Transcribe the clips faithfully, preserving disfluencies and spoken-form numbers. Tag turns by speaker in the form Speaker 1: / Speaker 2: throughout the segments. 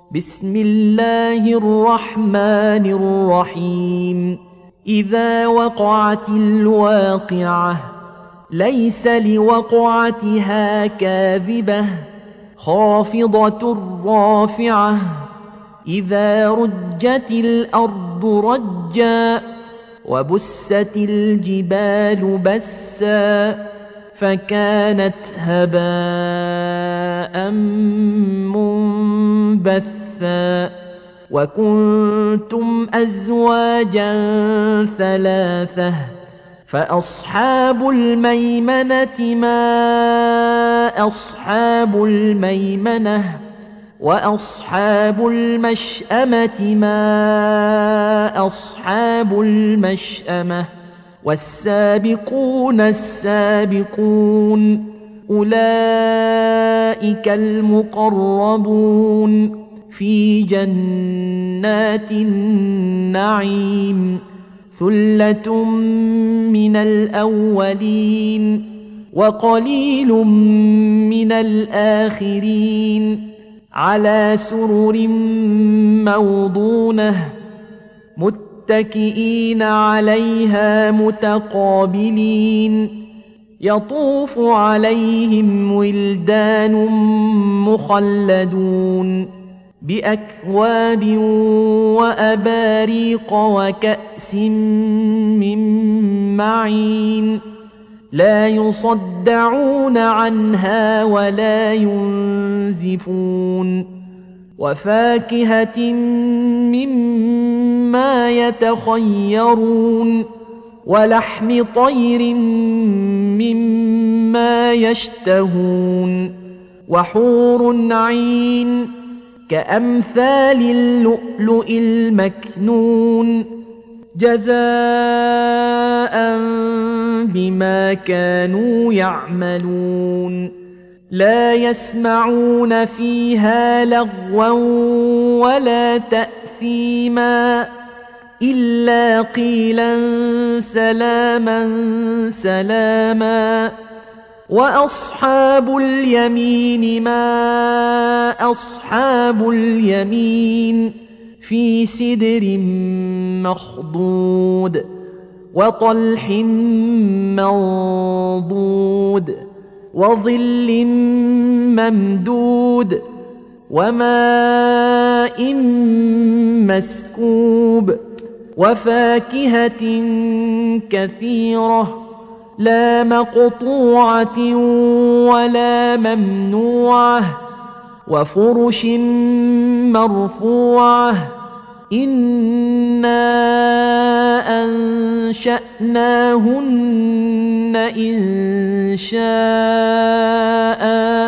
Speaker 1: بسم الله الرحمن الرحيم إذا وقعت الواقعة ليس لوقعتها كاذبة خافضة رافعة إذا رجت الأرض رجا وبست الجبال بسا فكانت هباء منبثا وكنتم أزواجا ثلاثة فأصحاب الميمنة ما أصحاب الميمنة وأصحاب المشأمة ما أصحاب المشأمة والسابقون السابقون أولئك المقربون في جنات النعيم ثلة من الأولين وقليل من الآخرين على سرر موضونة متكئين عليها متقابلين يطوف عليهم ولدان مخلدون بأكواب وأباريق وكأس من معين لا يصدعون عنها ولا ينزفون وفاكهة مما يتخيرون ولحم طير مما يشتهون وحور عين كأمثال اللؤلؤ المكنون جزاء بما كانوا يعملون لا يسمعون فيها لغوا ولا تأثيما إلا قيلا سلاما سلاما وأصحاب اليمين ما أصحاب اليمين في سدر مخضود وطلح منضود وظل ممدود وماء مسكوب وفاكهة كثيرة لا مقطوعة ولا ممنوعة وفرش مرفوعة إنا أنشأناهن إن شاء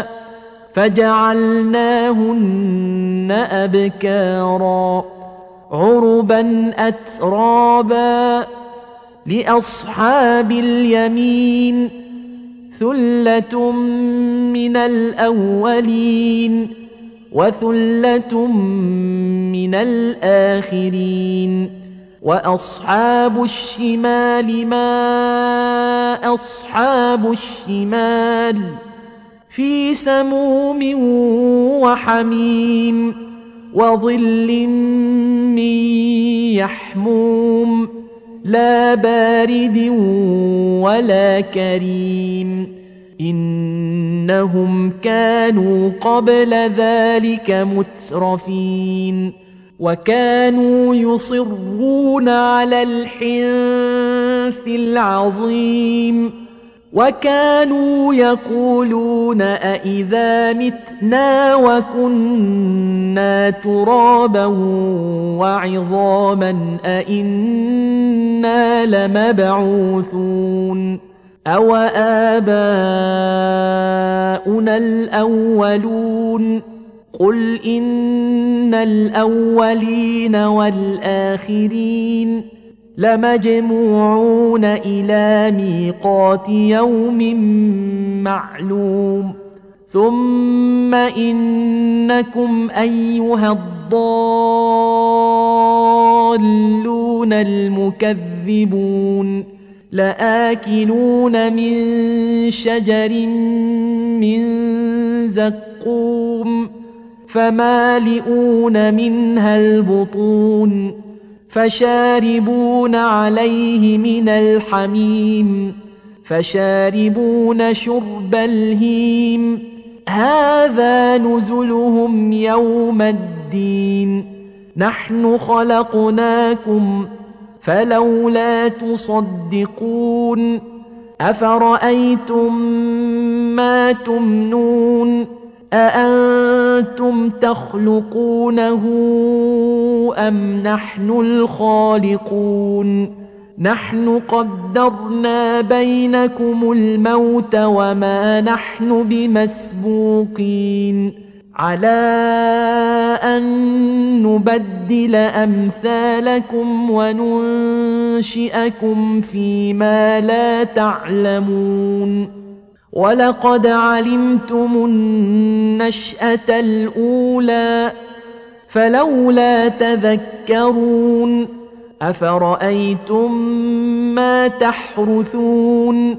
Speaker 1: فجعلناهن أبكارا عربا أترابا لأصحاب اليمين ثلة من الأولين وثلة من الآخرين وأصحاب الشمال ما أصحاب الشمال في سموم وحميم وظل من يحموم لا بارد ولا كريم إنهم كانوا قبل ذلك مترفين وكانوا يصرون على الحنث العظيم وكانوا يقولون أئذا متنا وكنا ترابا وعظاما أئنا لمبعوثون أو آباؤنا الأولون قل إن الأولين والآخرين لمجموعون إلى ميقات يوم معلوم ثم إنكم أيها الضالون المكذبون لآكلون من شجر من زقوم فمالئون منها البطون فشاربون عليه من الحميم فشاربون شرب الهيم هذا نزلهم يوم الدين نحن خلقناكم فلولا تصدقون أفرأيتم ما تمنون أأنتم تخلقونه أم نحن الخالقون نحن قدرنا بينكم الموت وما نحن بمسبوقين على أن نبدل أمثالكم وننشئكم فيما لا تعلمون ولقد علمتم النشأة الأولى فلولا تذكرون أفرأيتم ما تحرثون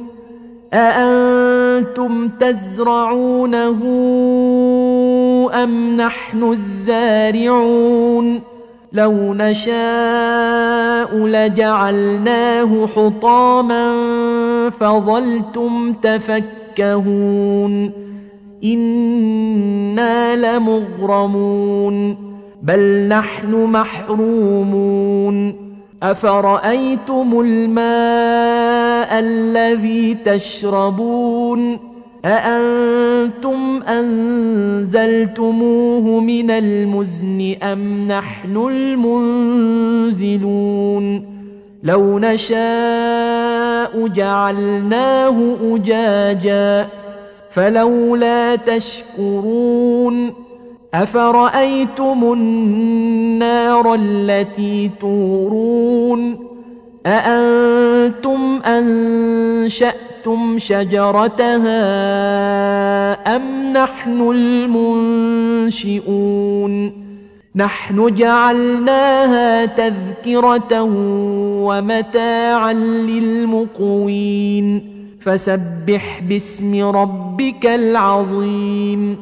Speaker 1: أأنتم تزرعونه أم نحن الزارعون لو نشاء لجعلناه حطاما فظلتم تفكهون إنا لمغرمون بل نحن محرومون أفرأيتم الماء الذي تشربون أأنتم أنزلتموه من المزن أم نحن المنزلون لو نشاء جعلناه أجاجا فلولا تشكرون أفرأيتم النار التي تورون أأنتم أنشأتم شجرتها أم نحن المنشئون نحن جعلناها تذكرة ومتاعا للمقوين فسبح باسم ربك العظيم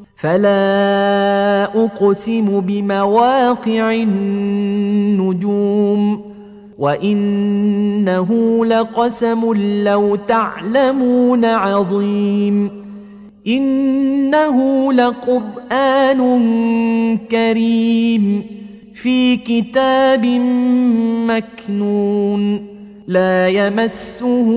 Speaker 1: فلا أقسم بمواقع النجوم وإنه لقسم لو تعلمون عظيم إنه لقرآن كريم في كتاب مكنون لا يمسه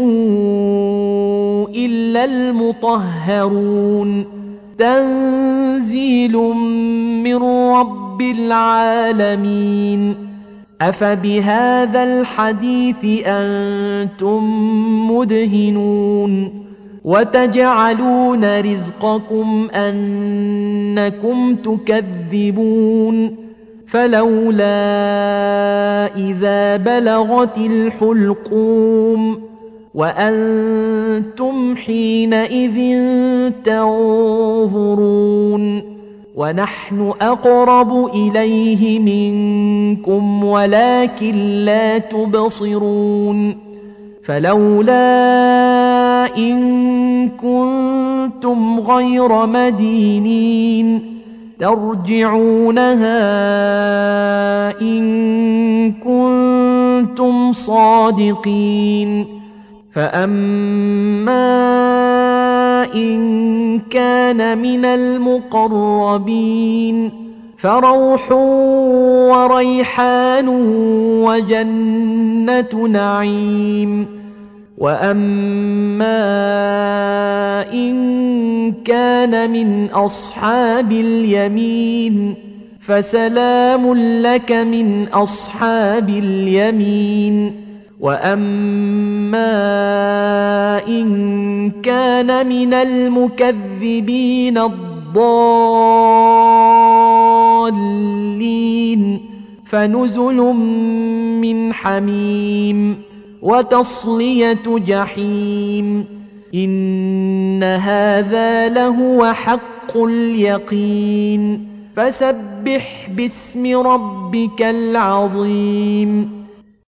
Speaker 1: إلا المطهرون تنزيل من رب العالمين أفبهذا الحديث أنتم مدهنون وتجعلون رزقكم أنكم تكذبون فلولا إذا بلغت الحلقوم وأنتم حينئذ تنظرون ونحن أقرب إليه منكم ولكن لا تبصرون فلولا إن كنتم غير مدينين ترجعونها إن كنتم صادقين فأما إن كان من المقربين فروح وريحان وجنة نعيم وأما إن كان من أصحاب اليمين فسلام لك من أصحاب اليمين وأما إن كان من المكذبين الضالين فنزل من حميم وتصلية جحيم إن هذا لهو حق اليقين فسبح باسم ربك العظيم